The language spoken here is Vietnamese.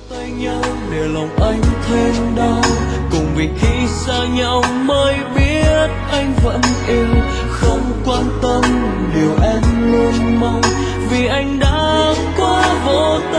tay nhau để lòng anh thêm đau, cùng vì khi xa nhau mới biết anh vẫn yêu, không quan tâm điều em luôn mong, vì anh đã quá vô tâm.